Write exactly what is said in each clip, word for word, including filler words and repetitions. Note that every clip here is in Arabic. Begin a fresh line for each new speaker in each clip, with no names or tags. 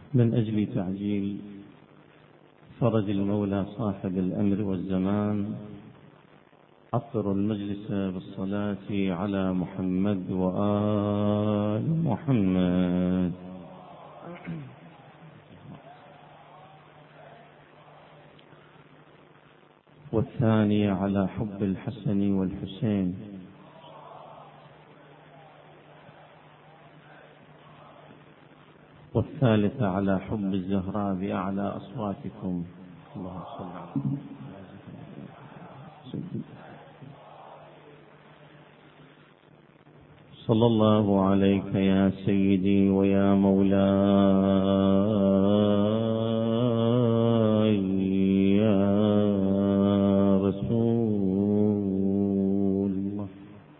من أجل تعجيل فرج المولى صاحب الأمر والزمان عطر المجلس بالصلاة على محمد وآل محمد. والثاني على حب الحسن والحسين. والثالث على حب الزهراء بأعلى أصواتكم. اللهم صل على محمد. صلى الله عليك يا سيدي ويا مولاي يا رسول الله.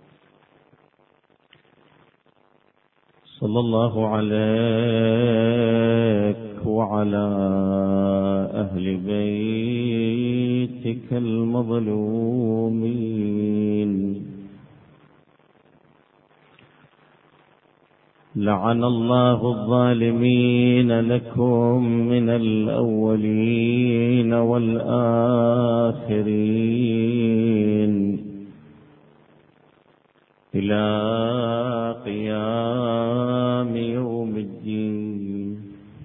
صلى الله عليك وعلى أهل بيتك المظلومين. لعن الله الظالمين لكم من الأولين والآخرين إلى قيام يوم الدين.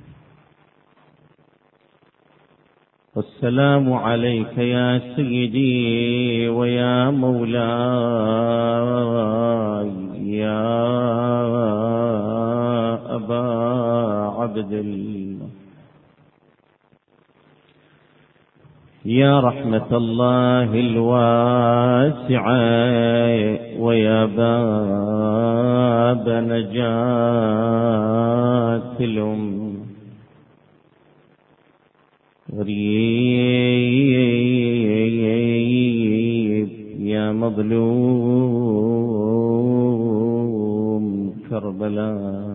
والسلام عليك يا سيدي ويا مولاي يا أبا عبد الله. يا رحمة الله الواسعة ويا باب نجاة الأمة. غريب يا مظلوم كربلاء.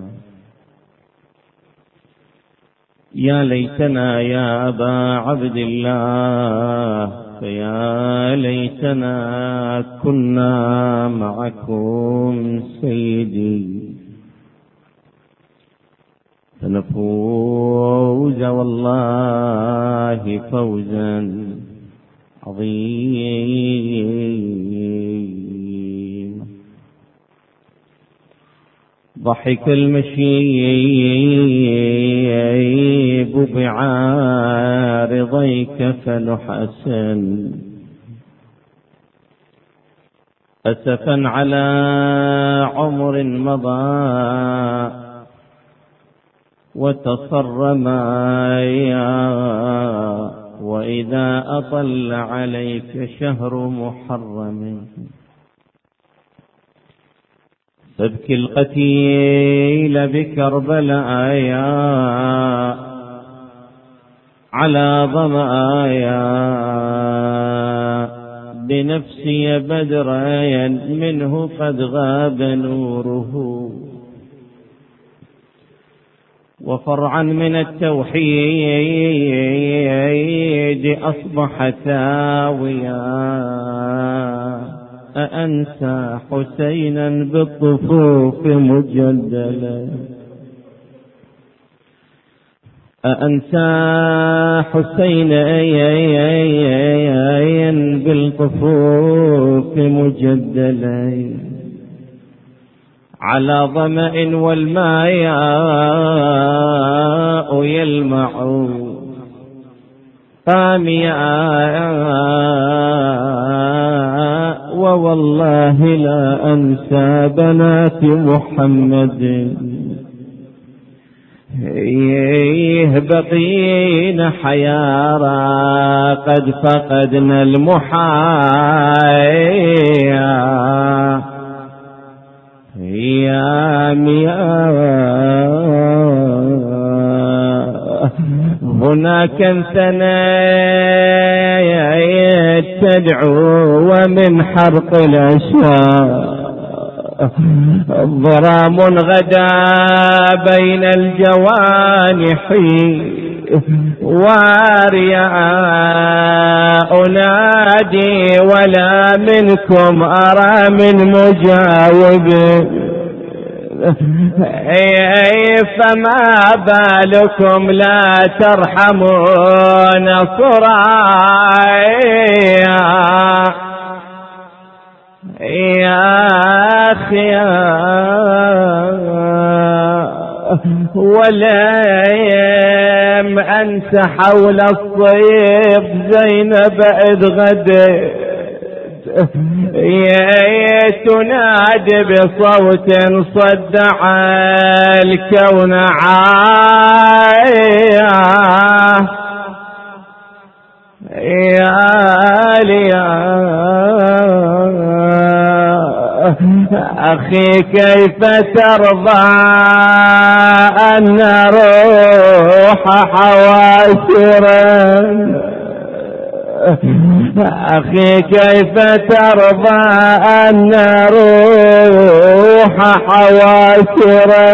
يا ليتنا يا أبا عبد الله فيا ليتنا كنا معكم سيدي فنفوز والله فوزا عظيما. ضحك المشيب بعارضيك فنحسن أسفا على عمر مضى وتصرما وإذا أطل عليك شهر محرم تبكي القتيل بكربلاء على ظمآيا بنفسي بدرا منه قد غاب نوره وفرعا من التوحيد أصبح ثاويا. أأنسى حسينا بالطفوف مجدلا أأنسى حسينا بالطفوف مجدلا على ظمأ والماء يلمع قاميا ووالله لا أنسى بنات محمد بقين حيارى قد فقدنا المحايا يا مياه هناك انثنيت تدعو ومن حرق الأشواق ضرام غدا بين الجوانح واريا أنادي ولا منكم أرى من مجاوب
فما بالكم لا ترحمون صرايا يا أخي ولم أنت حول الصيف زينب إذ غدت تنادي بصوت صدع الكون عايا يا ليا أخي كيف ترضى أن روح حواسرا أخي كيف ترضى أن روح حواسرا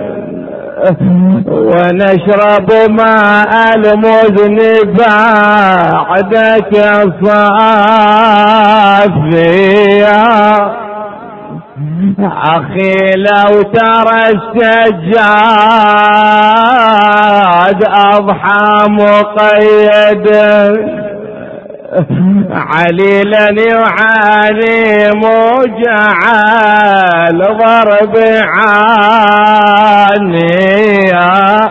ونشرب ماء المذن بعدك صافيا أخي لو ترى السجاد أضحى مقيدا عليلا يعاني مجعل ضرب عانيا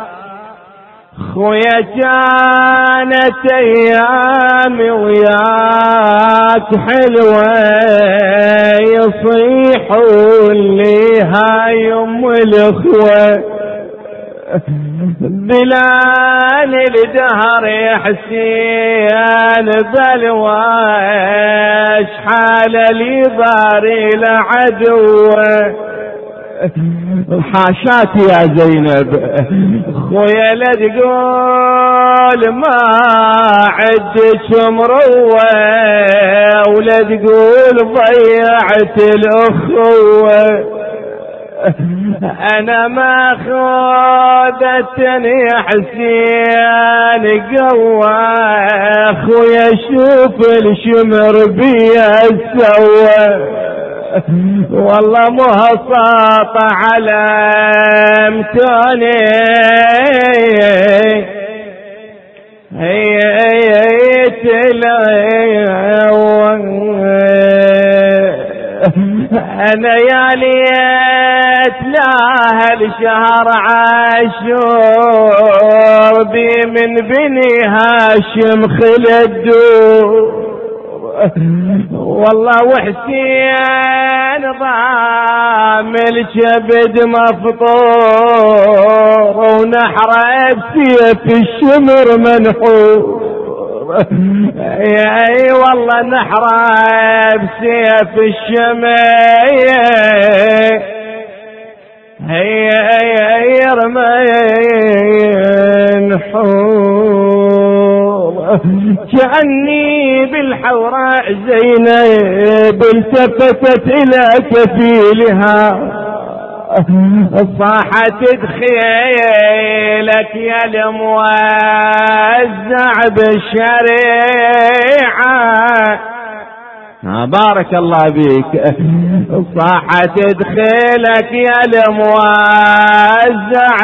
خويا كانت ايامي وياك حلوة يصيحوا لي هاي ام الاخوة بلال الدهر حسين بلواش حال لي باري لعدوه حاشاتي يا زينب خويا لا تقول ما عدت مروة ولا تقول ضيعت الأخوة أنا ما خودتني حسين قوة خويا شوف الشمر بيا سوى والله مهصاط على امتوني هي انا يا ليت لا هالشهر عاشور بي من بني هاشم خلدو والله وحسين ضام الكبد مفطور ونحره بسيف الشمر منحور اي والله نحره بسيف الشمر هي يرمي نحور كأني بالحوراء زينب التفتت إلى كفيلها صاحت دخيلك يا الموزع بالشريعة بارك الله بيك صاحت دخيلك يا الموزع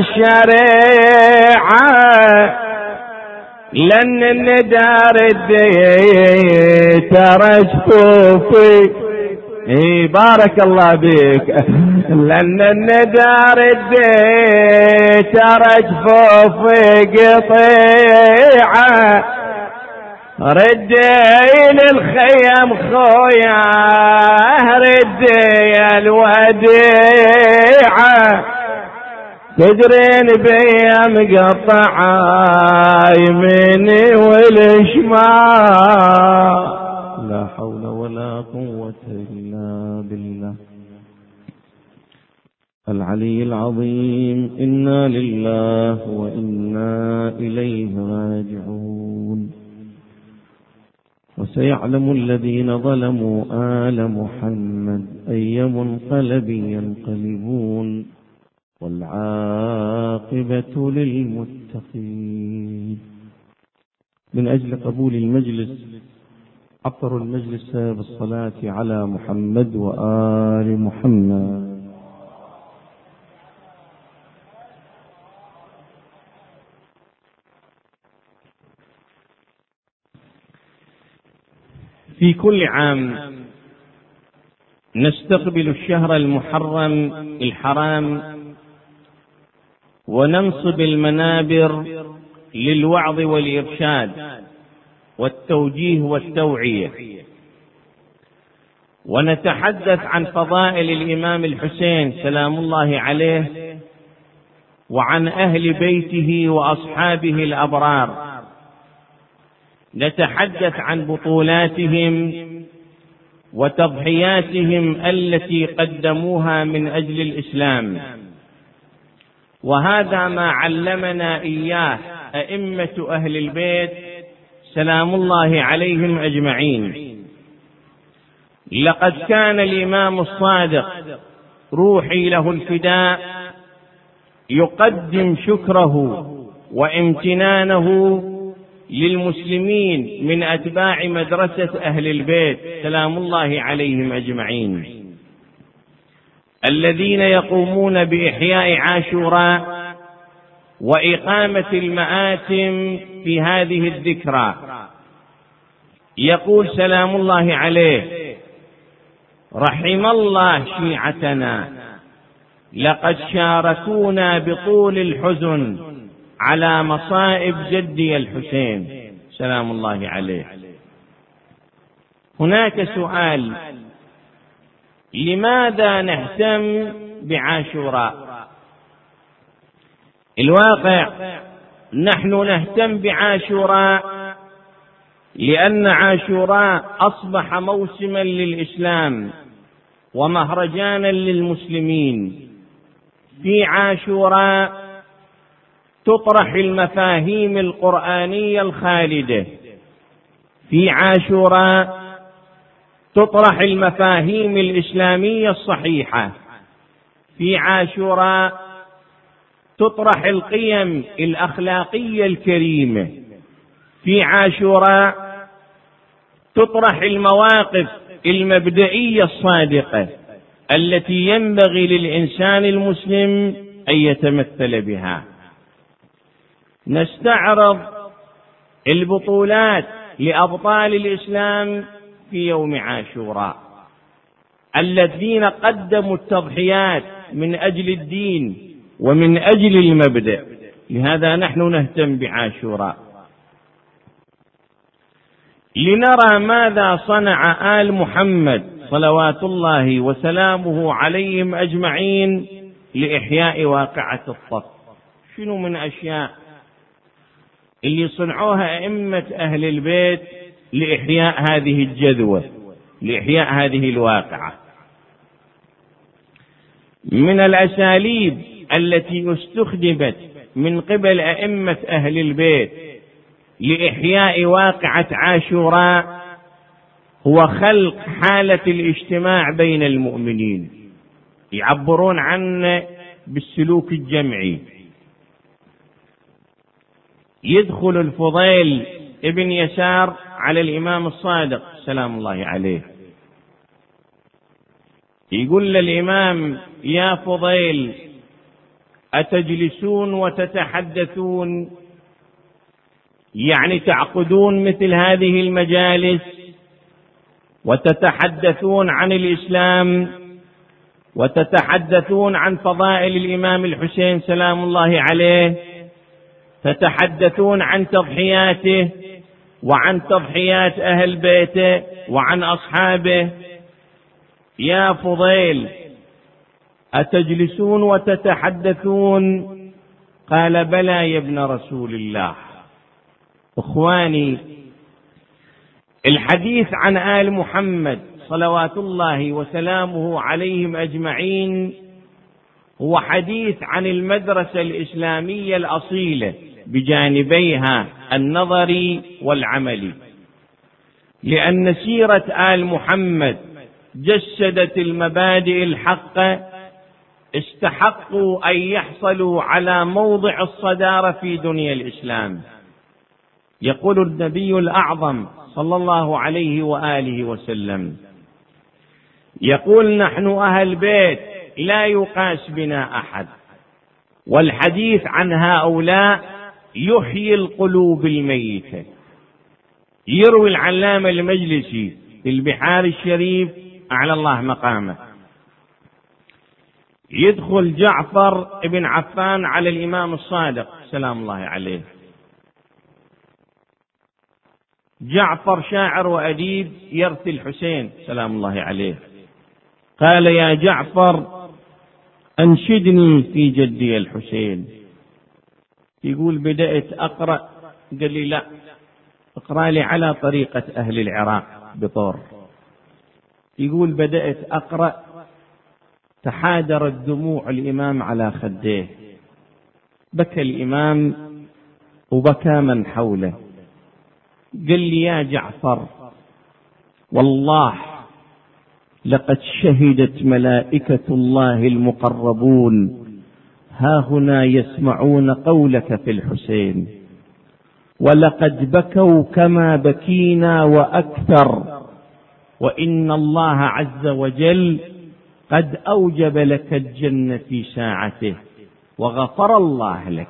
بالشريعة لن الندار الدي ترى جفوفي اي بارك الله بك لن الندار الدي ترى جفوفي قطيعة ردي للخيم خويا ردي الوديعة تدرين بيا مقطعة يميني والشمال
لا حول ولا قوة إلا بالله العلي العظيم. إنا لله وإنا إليه راجعون. وسيعلم الذين ظلموا آل محمد أي منقلب ينقلبون والعاقبة للمتقين. من أجل قبول المجلس عطر المجلس بالصلاة على محمد وآل محمد. في كل عام نستقبل الشهر المحرم الحرام وننصب المنابر للوعظ والإرشاد والتوجيه والتوعية، ونتحدث عن فضائل الإمام الحسين سلام الله عليه وعن أهل بيته وأصحابه الأبرار، نتحدث عن بطولاتهم وتضحياتهم التي قدموها من أجل الإسلام، وهذا ما علمنا إياه أئمة أهل البيت سلام الله عليهم أجمعين. لقد كان الإمام الصادق روحي له الفداء يقدم شكره وامتنانه للمسلمين من أتباع مدرسة أهل البيت سلام الله عليهم أجمعين، الذين يقومون بإحياء عاشوراء وإقامة المآتم في هذه الذكرى. يقول سلام الله عليه: رحم الله شيعتنا، لقد شاركونا بطول الحزن على مصائب جدي الحسين سلام الله عليه. هناك سؤال: لماذا نهتم بعاشوراء؟ الواقع نحن نهتم بعاشوراء لأن عاشوراء أصبح موسما للإسلام ومهرجانا للمسلمين. في عاشوراء تطرح المفاهيم القرآنية الخالدة، في عاشوراء تطرح المفاهيم الإسلامية الصحيحة، في عاشوراء تطرح القيم الأخلاقية الكريمة، في عاشوراء تطرح المواقف المبدئية الصادقة التي ينبغي للإنسان المسلم أن يتمثل بها. نستعرض البطولات لأبطال الإسلام في يوم عاشوراء الذين قدموا التضحيات من أجل الدين ومن أجل المبدأ، لهذا نحن نهتم بعاشوراء. لنرى ماذا صنع آل محمد صلوات الله وسلامه عليهم أجمعين لإحياء واقعة الصف. شنو من أشياء اللي صنعوها أئمة أهل البيت لإحياء هذه الجذوة، لإحياء هذه الواقعة؟ من الأساليب التي استخدمت من قبل أئمة أهل البيت لإحياء واقعة عاشوراء هو خلق حالة الاجتماع بين المؤمنين، يعبرون عنه بالسلوك الجمعي. يدخل الفضيل ابن يسار على الإمام الصادق سلام الله عليه، يقول للإمام: يا فضيل، أتجلسون وتتحدثون، يعني تعقدون مثل هذه المجالس وتتحدثون عن الإسلام وتتحدثون عن فضائل الإمام الحسين سلام الله عليه، تتحدثون عن تضحياته وعن تضحيات أهل بيته وعن أصحابه. يا فضيل، أتجلسون وتتحدثون؟ قال: بلى يا ابن رسول الله. إخواني، الحديث عن آل محمد صلوات الله وسلامه عليهم أجمعين هو حديث عن المدرسة الإسلامية الأصيلة بجانبيها النظري والعملي، لأن سيرة آل محمد جسدت المبادئ الحقة، استحقوا أن يحصلوا على موضع الصدارة في دنيا الإسلام. يقول النبي الأعظم صلى الله عليه وآله وسلم، يقول: نحن أهل بيت لا يقاس بنا أحد. والحديث عن هؤلاء يحيي القلوب الميتة. يروي العلامة المجلسي في البحار الشريف أعلى الله مقامه. يدخل جعفر بن عفان على الإمام الصادق سلام الله عليه. جعفر شاعر وأديب يرثي الحسين سلام الله عليه. قال يا جعفر أنشدني في جدي الحسين. يقول بدأت أقرأ، قال لي لا، اقرأ لي على طريقة أهل العراق بطور. يقول بدأت أقرأ، تحادرت دموع الإمام على خديه، بكى الإمام وبكى من حوله. قال لي يا جعفر والله لقد شهدت ملائكة الله المقربون ها هنا يسمعون قولك في الحسين، ولقد بكوا كما بكينا وأكثر، وإن الله عز وجل قد أوجب لك الجنة في ساعته وغفر الله لك.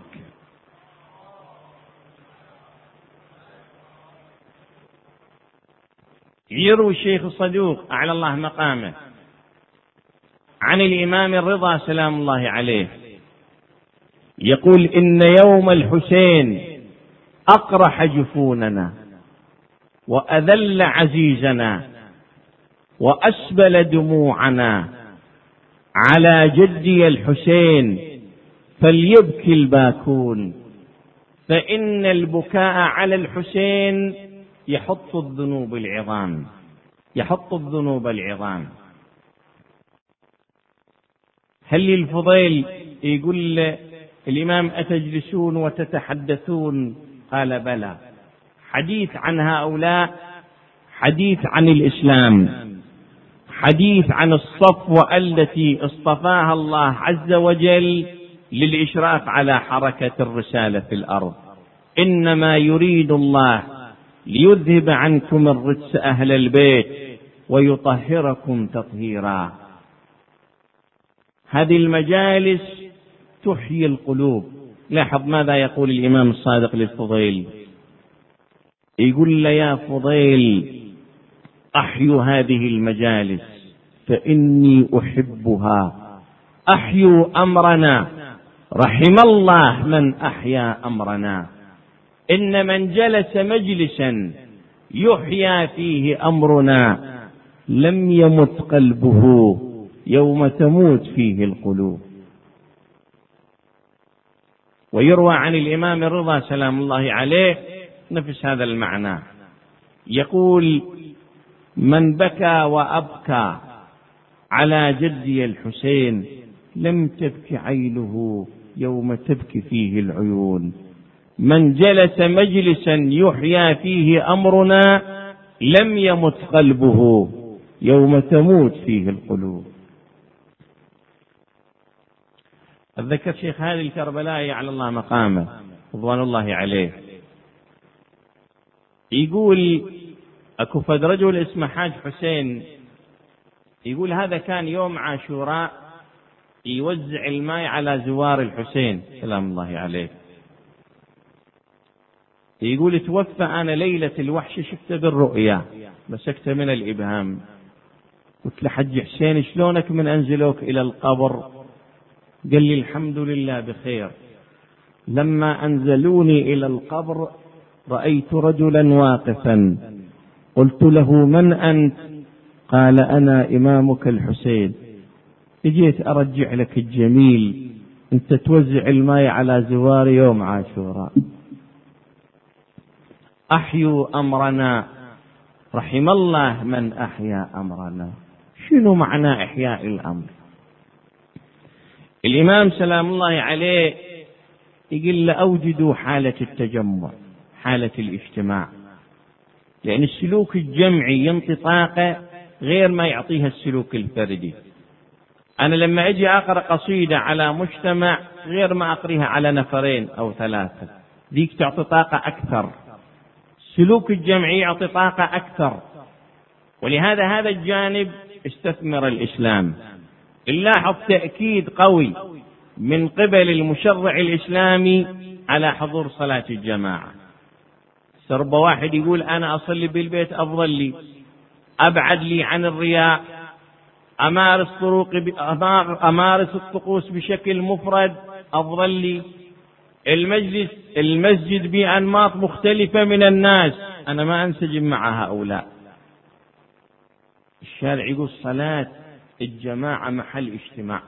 يروي الشيخ الصدوق أعلى الله مقامه عن الإمام الرضا سلام الله عليه يقول إن يوم الحسين أقرح جفوننا وأذل عزيزنا وأسبل دموعنا على جدي الحسين، فليبكي الباكون، فإن البكاء على الحسين يحط الذنوب العظام، يحط الذنوب العظام. هل الفضيل يقول الإمام أتجلسون وتتحدثون؟ قال بلى. حديث عن هؤلاء حديث عن الإسلام، حديث عن الصفوة التي اصطفاها الله عز وجل للإشراف على حركة الرسالة في الأرض. إنما يريد الله ليذهب عنكم الرجس أهل البيت ويطهركم تطهيرا. هذه المجالس تحيي القلوب. لاحظ ماذا يقول الإمام الصادق للفضيل، يقول له يا فضيل أحيوا هذه المجالس فإني أحبها، أحيوا أمرنا، رحم الله من أحيا أمرنا. إن من جلس مجلسا يحيا فيه أمرنا لم يمت قلبه يوم تموت فيه القلوب. ويروى عن الإمام الرضا سلام الله عليه نفس هذا المعنى، يقول من بكى وأبكى على جدي الحسين لم تبكي عينه يوم تبكي فيه العيون. من جلس مجلسا يحيا فيه أمرنا لم يمت قلبه يوم تموت فيه القلوب. أتذكر شيخ هذه الكربلائي على الله مقامه رضوان الله عليه يقول أكو فد رجل اسمه حاج حسين، يقول هذا كان يوم عاشوراء يوزع الماء على زوار الحسين سلام الله عليه. يقول توفى أنا ليلة الوحش شفته بالرؤيا مسكته من الإبهام، قلت له حج حسين شلونك من أنزلوك إلى القبر؟ قال لي الحمد لله بخير. لما أنزلوني إلى القبر رأيت رجلا واقفا، قلت له من أنت؟ قال أنا إمامك الحسين، اجيت أرجع لك الجميل، أنت توزع الماء على زوار يوم عاشوراء. أحيوا أمرنا، رحم الله من أحيا أمرنا. شنو معنى إحياء الأمر؟ الإمام سلام الله عليه يقول أوجدوا حالة التجمع، حالة الاجتماع، لأن السلوك الجمعي ينطي طاقة غير ما يعطيها السلوك الفردي. أنا لما أجي أقرأ قصيدة على مجتمع غير ما أقريها على نفرين أو ثلاثة، ذيك تعطي طاقة أكثر. السلوك الجمعي يعطي طاقة أكثر، ولهذا هذا الجانب استثمر الإسلام. نلاحظ تأكيد قوي من قبل المشرع الإسلامي على حضور صلاة الجماعة. سرب واحد يقول أنا أصلي بالبيت أفضل لي، أبعد لي عن الرياء، أمارس طرق أمارس الطقوس بشكل مفرد أفضل لي، المجلس المسجد بأنماط مختلفة من الناس أنا ما أنسجم مع هؤلاء. الشارع يقول صلاة الجماعة محل اجتماع،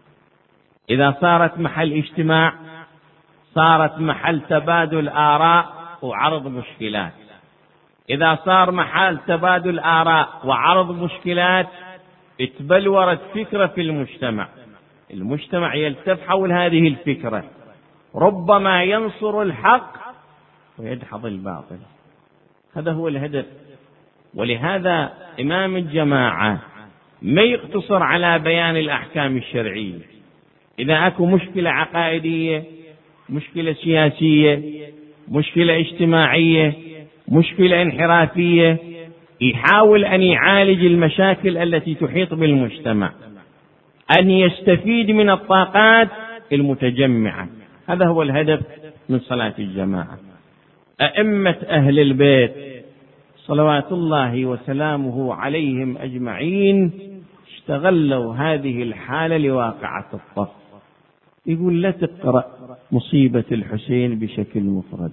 إذا صارت محل اجتماع صارت محل تبادل آراء وعرض مشكلات، إذا صار محل تبادل آراء وعرض مشكلات اتبلورت فكرة في المجتمع، المجتمع يلتف حول هذه الفكرة، ربما ينصر الحق ويدحض الباطل. هذا هو الهدف. ولهذا إمام الجماعة ما يقتصر على بيان الأحكام الشرعية، إذا أكو مشكلة عقائدية، مشكلة سياسية، مشكلة اجتماعية، مشكلة انحرافية، يحاول أن يعالج المشاكل التي تحيط بالمجتمع، أن يستفيد من الطاقات المتجمعة. هذا هو الهدف من صلاة الجماعة. أئمة أهل البيت صلوات الله وسلامه عليهم أجمعين استغلوا هذه الحالة لواقعة الطف. يقول لا تقرأ مصيبة الحسين بشكل مفرد،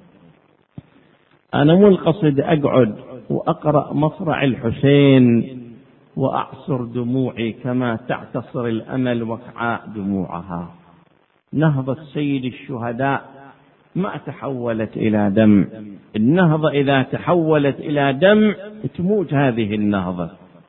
أنا مو القصد أقعد وأقرأ مصرع الحسين وأعصر دموعي كما تعتصر الأمل وقعاء دموعها. نهضة سيد الشهداء ما تحولت إلى دم، النهضة إذا تحولت إلى دم تموت هذه النهضة.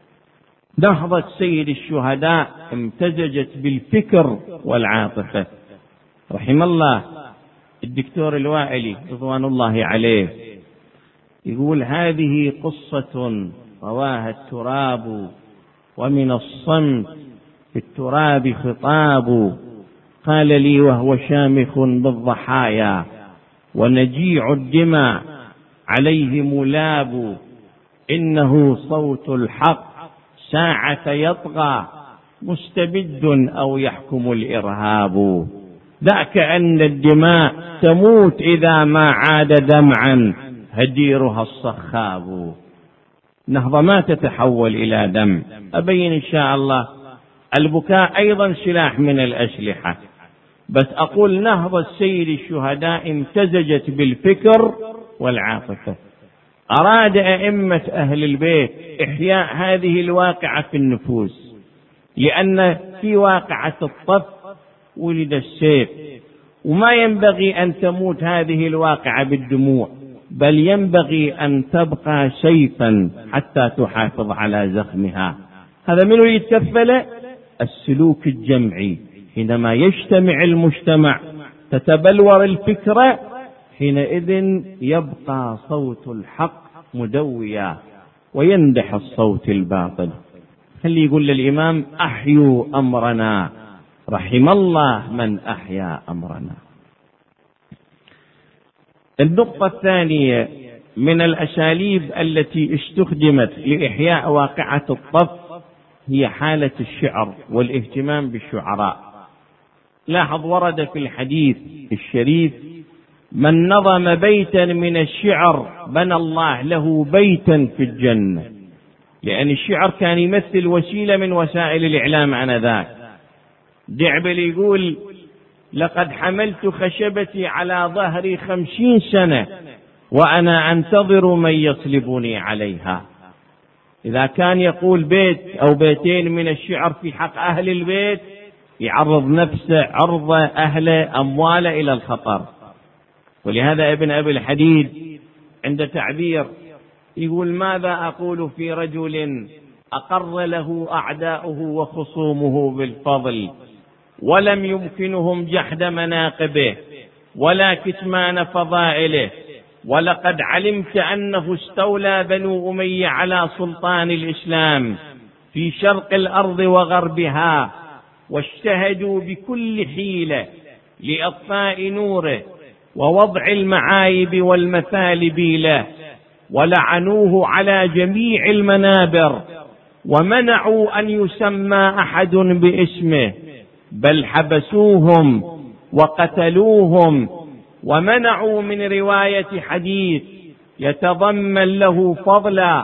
نهضة سيد الشهداء امتزجت بالفكر والعاطفة. رحم الله الدكتور الوائلي رضوان الله عليه يقول هذه قصة رواها التراب ومن الصمت في التراب خطاب، قال لي وهو شامخ بالضحايا ونجيع الدماء عليه ملاب، إنه صوت الحق ساعة يطغى مستبد أو يحكم الإرهاب، ذاك أن الدماء تموت إذا ما عاد دمعا هديرها الصخاب. نهضة ما تتحول إلى دم. أبين إن شاء الله البكاء أيضا سلاح من الأسلحة، بس أقول نهضة سيد الشهداء امتزجت بالفكر والعاطفة. أراد أئمة أهل البيت إحياء هذه الواقعة في النفوس، لأن في واقعة الطف ولد السيف، وما ينبغي أن تموت هذه الواقعة بالدموع، بل ينبغي أن تبقى سيفا حتى تحافظ على زخمها. هذا منو يتكفل؟ السلوك الجمعي. حينما يجتمع المجتمع تتبلور الفكرة، حينئذ يبقى صوت الحق مدويا ويندح الصوت الباطل. خلي يقول للإمام أحيوا أمرنا، رحم الله من أحيا أمرنا. النقطة الثانية من الأساليب التي استخدمت لإحياء واقعة الطف هي حالة الشعر والاهتمام بالشعراء. لاحظ ورد في الحديث الشريف من نظم بيتا من الشعر بنى الله له بيتا في الجنة، لأن الشعر كان يمثل وسيلة من وسائل الإعلام آنذاك. دعبل يقول لقد حملت خشبتي على ظهري خمسين سنة وأنا أنتظر من يصلبني عليها. إذا كان يقول بيت أو بيتين من الشعر في حق أهل البيت يعرض نفسه عرض أهل أمواله إلى الخطر. ولهذا ابن أبي الحديد عند تعبير يقول ماذا أقول في رجل أقر له أعداؤه وخصومه بالفضل ولم يمكنهم جحد مناقبه ولا كتمان فضائله، ولقد علمت أنه استولى بنو أمية على سلطان الإسلام في شرق الأرض وغربها، واجتهدوا بكل حيلة لإطفاء نوره ووضع المعايب والمثالب له، ولعنوه على جميع المنابر، ومنعوا أن يسمى أحد باسمه، بل حبسوهم وقتلوهم، ومنعوا من رواية حديث يتضمن له فضلا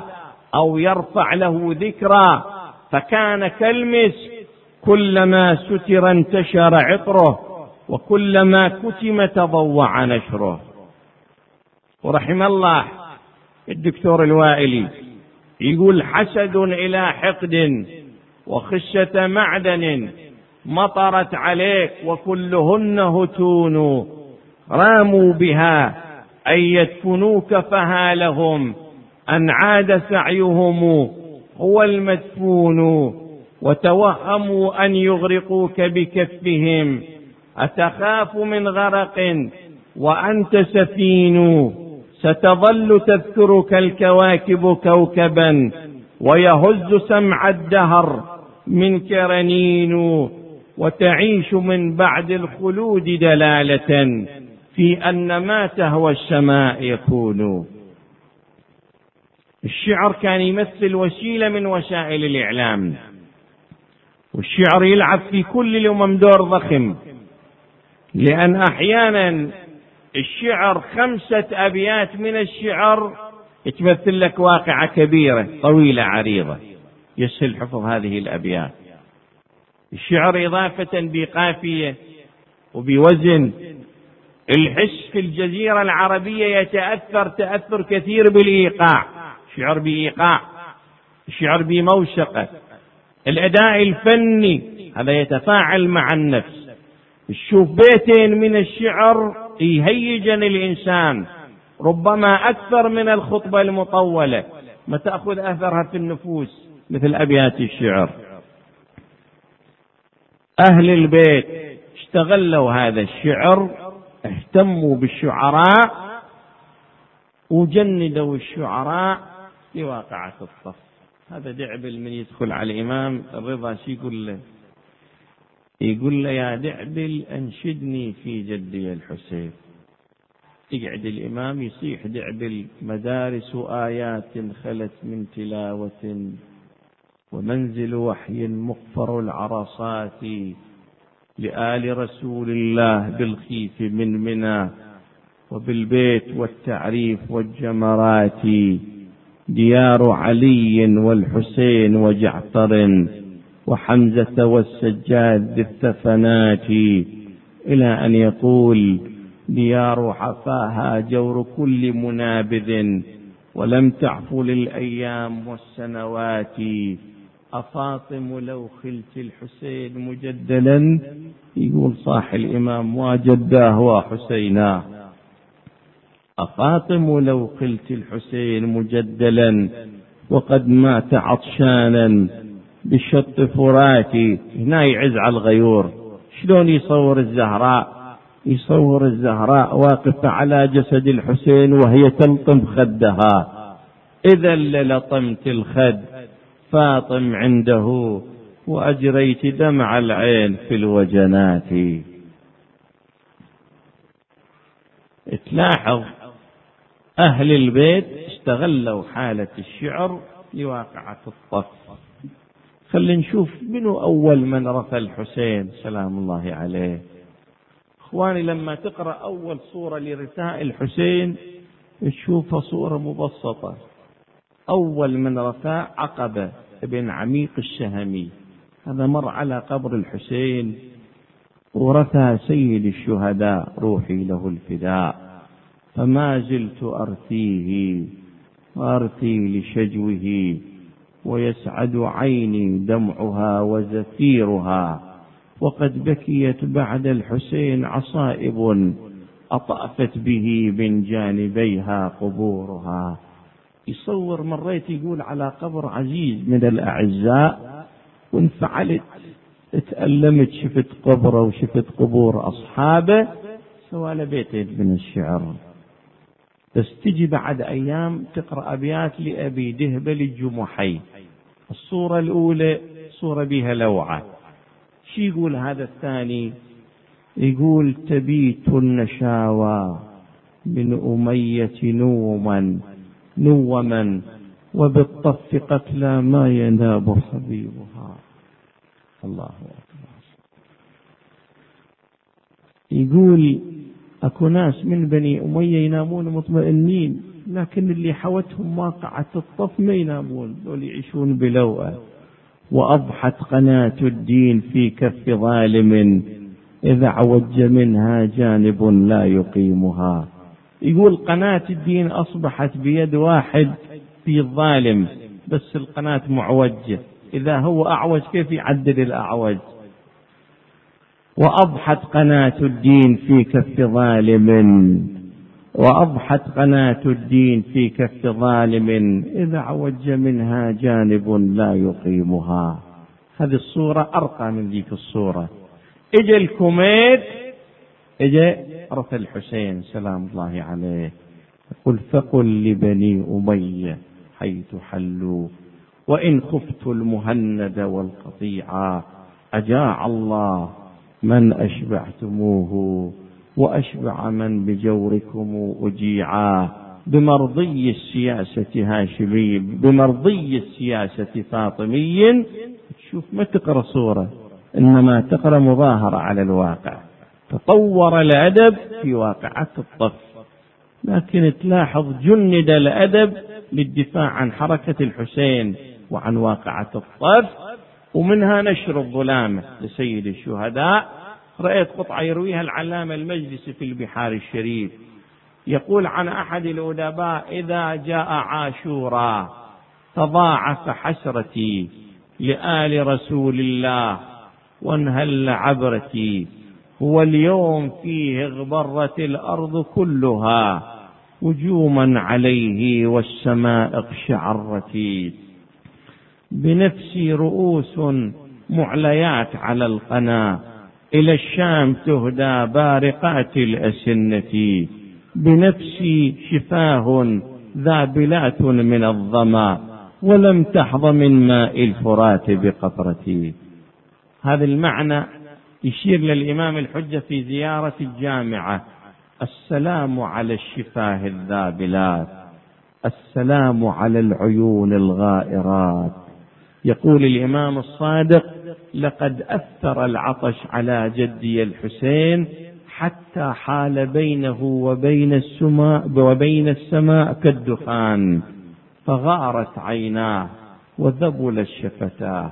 أو يرفع له ذكرى فكان كالمسك، كلما ستر انتشر عطره، وكلما كتم تضوع نشره. ورحم الله الدكتور الوائلي يقول: حسد إلى حقد وخشة معدن مطرت عليك وكلهن هتون، راموا بها أن يدفنوك فها لهم أن عاد سعيهم هو المدفون، وتوهموا أن يغرقوك بكفهم أتخاف من غرق وأنت سفين، ستظل تذكرك الكواكب كوكبا ويهز سمع الدهر منك رنين، وتعيش من بعد الخلود دلالة في أن ما تهوى السماء يكون. الشعر كان يمثل وسيلة من وسائل الإعلام، والشعر يلعب في كل الأمم دور ضخم، لأن أحيانا الشعر خمسة أبيات من الشعر تمثل لك واقعة كبيرة طويلة عريضة، يسهل حفظ هذه الأبيات. الشعر إضافة بقافية وبوزن. الحس في الجزيرة العربية يتأثر تأثر كثير بالإيقاع، الشعر بإيقاع، الشعر بموسيقى. الأداء الفني هذا يتفاعل مع النفس. تشوف بيتين من الشعر يهيجن الإنسان ربما أكثر من الخطبة المطولة، ما تأخذ أثرها في النفوس مثل أبيات الشعر. أهل البيت اشتغلوا هذا الشعر، اهتموا بالشعراء وجندوا الشعراء لواقعة الصف. هذا دعبل من يدخل على الإمام الرضا شي يقول له يقول له: يا دعبل أنشدني في جدي الحسين. يقعد الإمام يصيح دعبل: مدارس آيات خلت من تلاوة، ومنزل وحي مغفر العرصات، لآل رسول الله بالخيف من منى، وبالبيت والتعريف والجمرات، ديار علي والحسين وجعفر، وحمزة والسجاد ذي الثفنات، إلى أن يقول: ديار حفاها جور كل منابذ، ولم تعفو للأيام والسنوات، أفاطم لو خلت الحسين مجدلا. يقول صاح الإمام: وجداه وحسينا. أفاطم لو قلت الحسين مجدلا، وقد مات عطشانا بالشط فراتي. هنا يعز على الغيور. شلون يصور الزهراء؟ يصور الزهراء واقفة على جسد الحسين وهي تلطم خدها. إذا للطمت الخد فاطم عنده، وأجريت دمع العين في الوجنات. تلاحظ أهل البيت استغلوا حالة الشعر لواقعة الطف. خلينا نشوف منو أول من رثى الحسين سلام الله عليه. إخواني، لما تقرأ أول صورة لرثاء الحسين تشوفها صورة مبسطة. أول من رثاء عقبة ابن عميق الشهمي، هذا مر على قبر الحسين ورثى سيد الشهداء روحي له الفداء، فما زلت أرثيه وأرثي لشجوه، ويسعد عيني دمعها وزفيرها، وقد بكيت بعد الحسين عصائب، أطأفت به من جانبيها قبورها. يصور مريت يقول على قبر عزيز من الأعزاء وانفعلت، تألمت، شفت قبره وشفت قبور أصحابه، سوال بيتين من الشعر. بس تجي بعد أيام تقرأ أبيات لأبي دهبل الجمحي. الصورة الأولى صورة بها لوعة. شي يقول هذا الثاني؟ يقول: تبيت النشاوى من أمية نوما نوما، وبالطف قتلى ما يناب حبيبها. الله أكبر. يقول: أكو ناس من بني أمية ينامون مطمئنين، لكن اللي حوتهم واقعة الطف ما ينامون، دول يعيشون بلوءة. وأضحت قناة الدين في كف ظالم، إذا عوج منها جانب لا يقيمها. يقول قناة الدين أصبحت بيد واحد في الظالم، بس القناة معوجة، إذا هو أعوج كيف يعدل الأعوج؟ وأضحت قناة الدين في كف ظالم، وأضحت قناة الدين في كف ظالم، إذا عوج منها جانب لا يقيمها. هذه الصورة أرقى من ذيك الصورة. إجا الكوميت، إجا عرف الحسين سلام الله عليه، يقول فقل لبني أمية حيث حلوا، وإن خفت المهند والقطيعة، أجاع الله من أشبعتموه، وأشبع من بجوركم أجيعا. بمرضي السياسة هاشمي، بمرضي السياسة فاطمي. شوف ما تقرأ صورة، إنما تقرأ مظاهرة على الواقع. تطور الأدب في واقعة الطف، لكن تلاحظ جند الأدب للدفاع عن حركة الحسين وعن واقعة الطف، ومنها نشر الظلام لسيد الشهداء. رأيت قطعة يرويها العلامة المجلسي في البحار الشريف، يقول عن أحد الأدباء: إذا جاء عاشورا تضاعف حسرتي لآل رسول الله، وانهل عبرتي، هو اليوم فيه اغبرت الأرض كلها هجوما عليه، والسماء اقشعرت. بنفسي رؤوس معليات على القنا، إلى الشام تهدى بارقات الأسنة. بنفسي شفاه ذابلات من الظما، ولم تحظ من ماء الفرات بقطرتي. هذا المعنى يشير للإمام الحجة في زيارة الجامعة: السلام على الشفاه الذابلات، السلام على العيون الغائرات. يقول الإمام الصادق: لقد أثر العطش على جدي الحسين حتى حال بينه وبين السماء وبين السماء كالدخان، فغارت عيناه وذبل الشفتاه.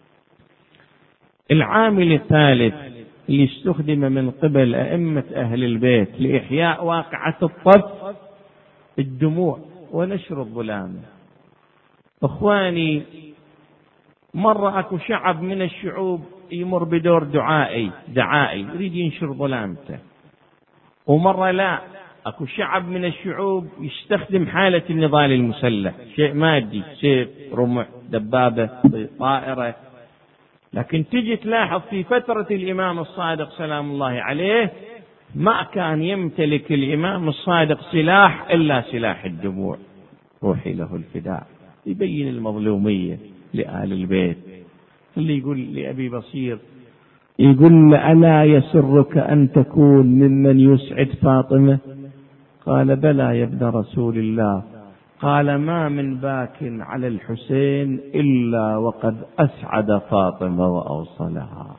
العامل الثالث اللي استخدم من قبل أئمة أهل البيت لإحياء واقعة الطف: الدموع ونشر الظلام. أخواني، مرة أكو شعب من الشعوب يمر بدور دعائي دعائي يريد ينشر ظلامته، ومرة لا، أكو شعب من الشعوب يستخدم حالة النضال المسلح، شيء مادي، سيف، رمح، دبابة، طائرة. لكن تجي تلاحظ في فترة الإمام الصادق سلام الله عليه ما كان يمتلك الإمام الصادق سلاح إلا سلاح الدموع. روحي له الفداء. يبين المظلومية لآل البيت. اللي يقول لأبي بصير، يقول: ألا يسرك أن تكون ممن يسعد فاطمة؟ قال: بلى يا ابن رسول الله. قال: ما من باك على الحسين إلا وقد أسعد فاطمة وأوصلها.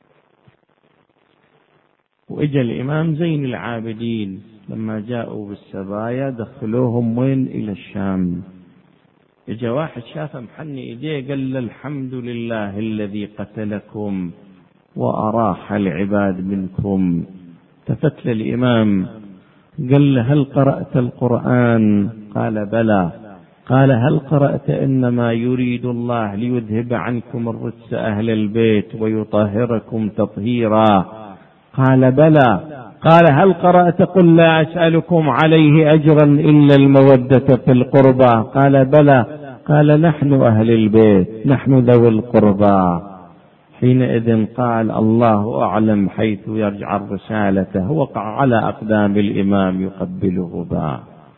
وإجا الإمام زين العابدين لما جاءوا بالسبايا دخلوهم وين؟ إلى الشام. إجا واحد شافه محني إيديه، قال له: الحمد لله الذي قتلكم وأراح العباد منكم. تفت الإمام قال له: هل قرأت القرآن؟ قال: بلى. قال: هل قرأت إنما يريد الله ليذهب عنكم الرجس أهل البيت ويطهركم تطهيرا؟ قال: بلى. قال: هل قرأت قل لا أسألكم عليه أجرا إلا المودة في القربى؟ قال: بلى. قال: نحن أهل البيت، نحن ذوي القربى. حينئذ قال: الله أعلم حيث يرجع الرسالة. وقع على أقدام الإمام يقبله با.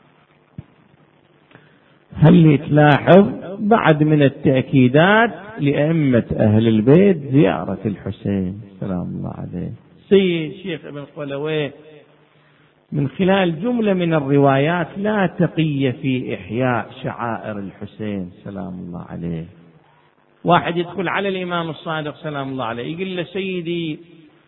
هل تلاحظ بعد من التأكيدات لأئمة أهل البيت زيارة الحسين سلام الله عليه. سيد الشيخ ابن قلوي من خلال جملة من الروايات لا تقي في إحياء شعائر الحسين سلام الله عليه. واحد يدخل على الإمام الصادق سلام الله عليه يقول له: سيدي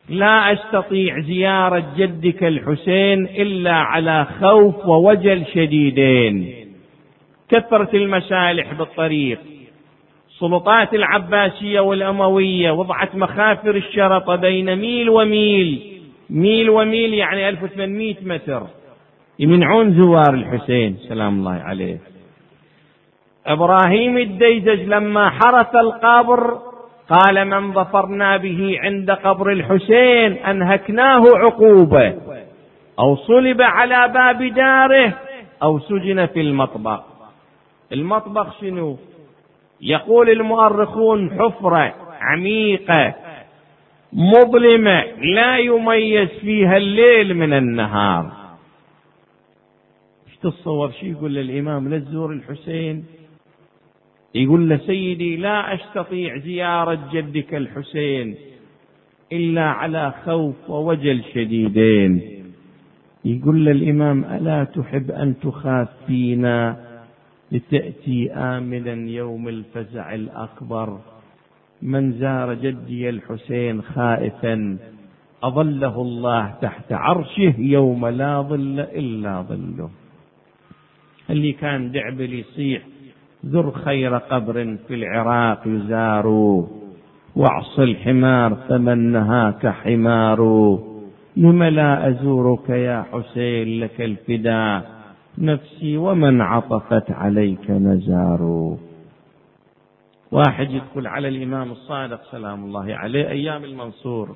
لا أستطيع زيارة جدك الحسين إلا على خوف ووجل شديدين. كثرة المسالح بالطريق، سلطات العباسية والأموية وضعت مخافر الشرطة بين ميل وميل، ميل وميل يعني ألف وثمانمائة متر، يمنعون زوار الحسين سلام الله عليه. إبراهيم الديزج لما حرث القبر قال: من ظفرنا به عند قبر الحسين أنهكناه عقوبة، أو صلب على باب داره أو سجن في المطبخ. المطبخ شنو؟ يقول المؤرخون: حفرة عميقة مظلمة لا يميز فيها الليل من النهار. ايش تتصور شي يقول للإمام: لا تزور الحسين؟ يقول له: سيدي لا أستطيع زيارة جدك الحسين إلا على خوف ووجل شديدين. يقول للإمام: ألا تحب أن تخاف فينا لتأتي آمنا يوم الفزع الأكبر؟ من زار جدي الحسين خائفا أظله الله تحت عرشه يوم لا ظل إلا ظله. اللي كان دعبل يصيح: ذر خير قبر في العراق يزار، واعص الحمار فمن نهاك حمار، لم لا أزورك يا حسين لك الفداء نفسي ومن عطفت عليك نزار. واحد يدخل على الإمام الصادق سلام الله عليه أيام المنصور،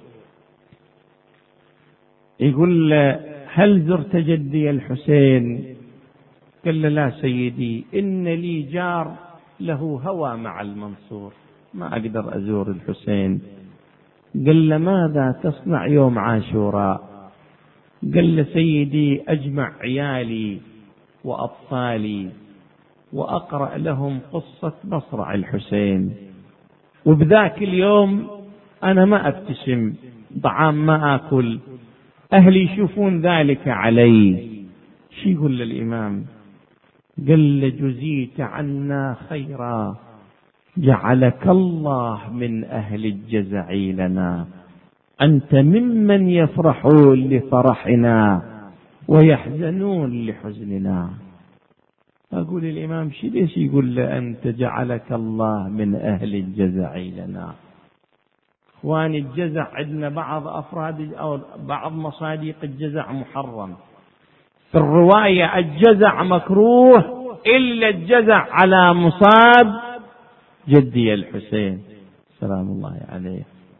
يقول له: هل زرت جدي الحسين؟ قال له: لا سيدي، إن لي جار له هوى مع المنصور، ما أقدر أزور الحسين. قال له: ماذا تصنع يوم عاشوراء؟ قال له: سيدي أجمع عيالي وأطفالي وأقرأ لهم قصة مصرع الحسين، وبذاك اليوم أنا ما أبتسم، طعام ما أكل، أهلي يشوفون ذلك علي. شو يقول للإمام؟ قال له: جزيت عنا خيرا، جعلك الله من أهل الجزع لنا، أنت ممن يفرحون لفرحنا ويحزنون لحزننا. أقول الإمام: شي ليش يقول له أنت جعلك الله من أهل الجزع لنا؟ إخواني، الجزع عندنا بعض أفراد أو بعض مصادق الجزع محرم. في الرواية الجزع مكروه إلا الجزع على مصاب جدي الحسين سلام الله عليه.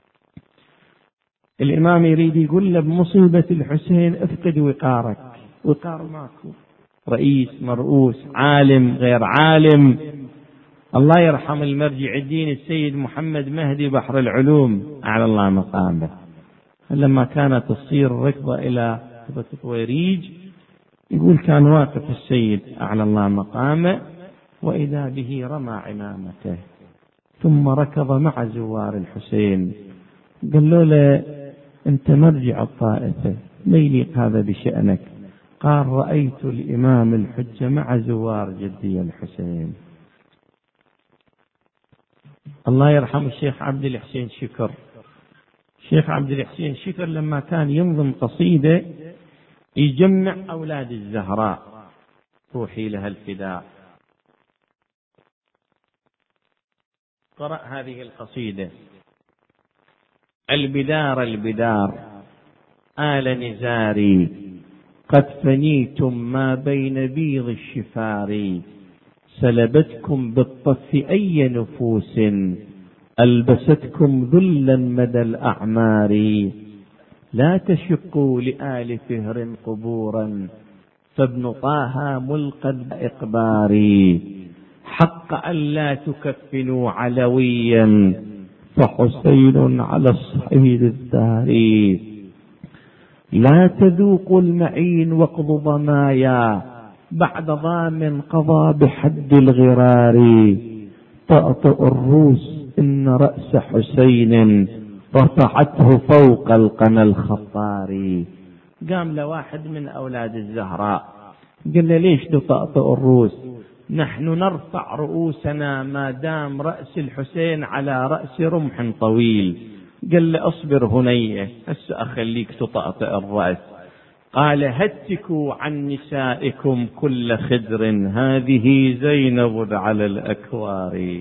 الإمام يريد يقول له: بمصيبة الحسين افقد وقارك. وقار ماكو، رئيس مرؤوس عالم غير عالم. الله يرحم المرجع الدين السيد محمد مهدي بحر العلوم أعلى الله مقامه، لما كانت تصير ركضة إلى ركضة طويريج، يقول كان واقف السيد أعلى الله مقامه وإذا به رمى عمامته ثم ركض مع زوار الحسين. قالوا له: أنت مرجع الطائفة، ما يليق هذا بشأنك. قال: رأيت الإمام الحجة مع زوار جدي الحسين. الله يرحم الشيخ عبد الحسين شكر. الشيخ عبد الحسين شكر لما كان ينظم قصيدة يجمع أولاد الزهراء روحي لها الفداء، قرأ هذه القصيدة: البدار البدار آل نزاري، قد فنيتم ما بين بيض الشفار، سلبتكم بالطف أي نفوس، ألبستكم ذلا مدى الأعمار، لا تشقوا لآل فهر قبورا، فابن طه ملقى إقباري، حق أن لا تكفنوا علويا، فحسين على الصعيد الداري، لا تذوقوا المعين وقض ضمايا، بعد ضام قضى بحد الغرار، طأطئ الروس إن رأس حسين رفعته فوق القنا الخطار. قام لواحد من أولاد الزهراء قال له: ليش تطأطئ الروس؟ نحن نرفع رؤوسنا ما دام رأس الحسين على رأس رمح طويل، قال له اصبر هنية هسه اخليك تطأطئ الرأس. قال هتكوا عن نسائكم كل خدر، هذه زينب على الأكوار.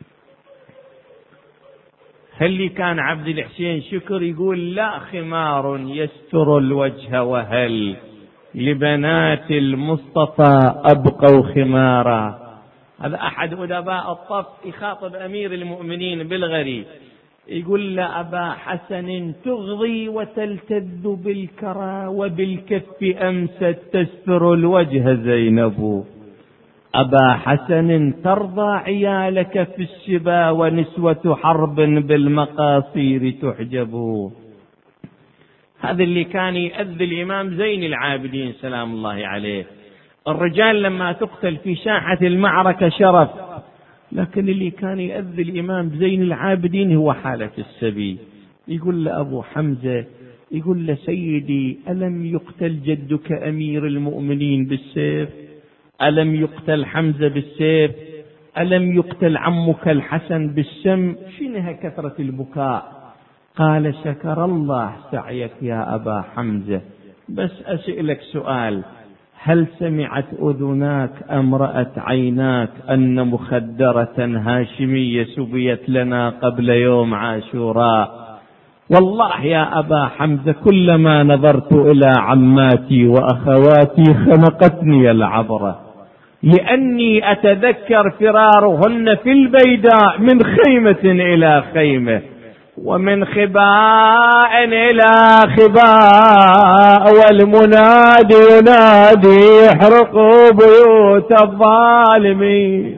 هل كان عبد الحسين شكر يقول لا خمار يستر الوجه، وهل لبنات المصطفى أبقوا خمارا. هذا أحد أدباء الطف يخاطب أمير المؤمنين بالغريب، يقول له أبا حسن تغضي وتلتذ بالكرى، وبالكف أمست تستر الوجه زينب. أبا حسن ترضى عيالك في الشبا، ونسوة حرب بالمقاصير تحجب. هذا اللي كان يؤذي الإمام زين العابدين سلام الله عليه. الرجال لما تقتل في ساحة المعركة شرف، لكن اللي كان يؤذي الإمام زين العابدين هو حالة السبي. يقول لأبو حمزة، يقول لسيدي ألم يقتل جدك أمير المؤمنين بالسيف؟ ألم يقتل حمزة بالسيف؟ ألم يقتل عمك الحسن بالسم؟ شنها كثرة البكاء؟ قال شكر الله سعيك يا أبا حمزة، بس أسألك سؤال، هل سمعت أذناك أم رأت عيناك أن مخدرة هاشمية سبيت لنا قبل يوم عاشوراء؟ والله يا أبا حمزة كلما نظرت إلى عماتي وأخواتي خنقتني العبرة، لأني أتذكر فرارهن في البيداء من خيمة إلى خيمة، ومن خباء إلى خباء، والمنادي ينادي احرقوا بيوت الظالمين.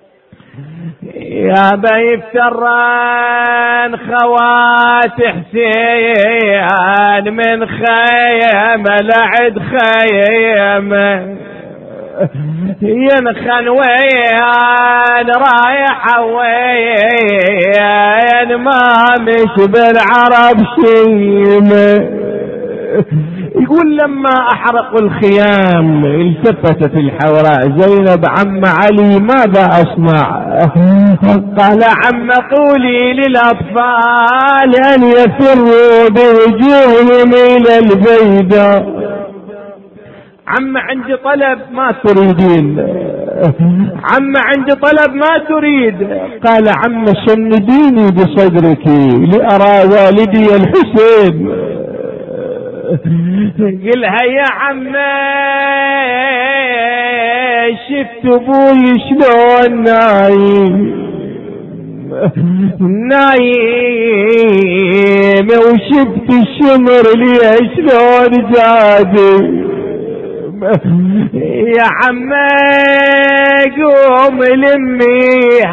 يا بني افتران خوات حسين من خيمة لعد خيمة، ينخن وين رايح وين ما مش بالعرب شيمة. يقول لما احرقوا الخيام التفتت الحوراء زينب عم علي ماذا اصنع؟ قال عم قولي للاطفال ان يفروا بوجوههم الى البيداء. عم عندي طلب ما تريدين؟ عم عندي طلب ما تريد؟ قال عم شنديني بصدرك لأرى والدي الحسين. قلها يا عم شفت ابوي شلون نايم نايم، وشفت الشمر لي شلون جادي. يا عم قوم لمي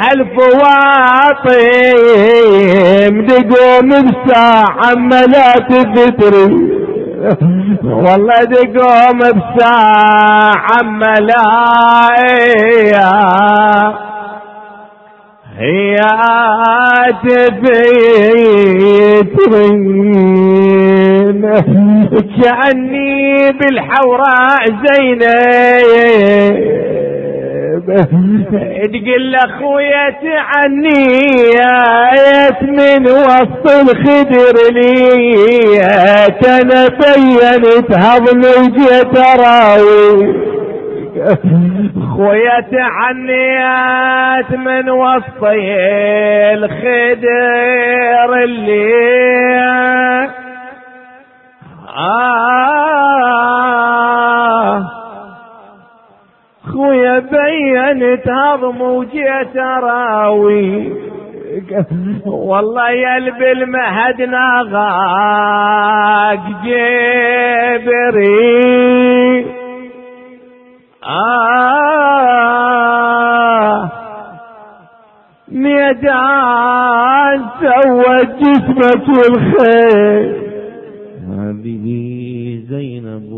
هالفواطم دقوم بساعة ما لا تفتري، والله دقوم بساعة ما لا هي تفترين. كأني بالحوراء زينب تقل اخويا تعني آيات من وسط الخدر لي، كان بينت هضم وجيت راوي. خويا تعنيات من وسط الخدر اللي آه خويا بينت هضم وجيت راوي. والله يلب المهد نغاق جبري آه ميدان سوت جسمة الخير.
هذه زينب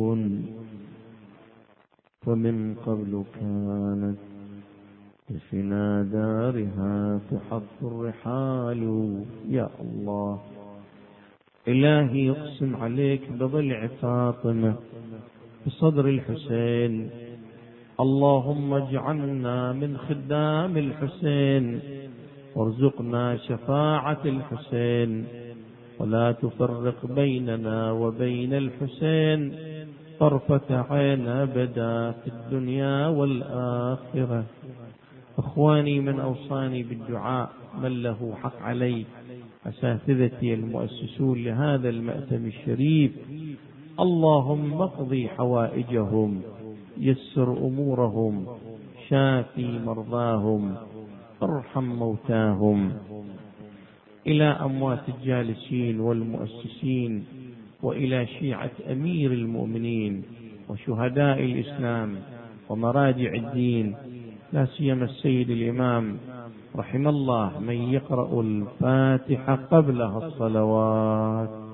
ومن قبل كانت بفنا دارها تحط الرحال. يا الله إلهي يقسم عليك بضلع فاطمة بصدر الحسين، اللهم اجعلنا من خدام الحسين وارزقنا شفاعة الحسين. ولا تفرق بيننا وبين الحسين طرفة عين أبدا في الدنيا والآخرة. أخواني، من أوصاني بالدعاء من له حق علي، أساتذتي المؤسسون لهذا المأتم الشريف، اللهم اقضي حوائجهم، يسر أمورهم، شافي مرضاهم، ارحم موتاهم. إلى أموات الجالسين والمؤسسين، وإلى شيعة أمير المؤمنين وشهداء الإسلام ومراجع الدين، لا سيما السيد الإمام، رحم الله من يقرأ الفاتحة قبلها الصلوات.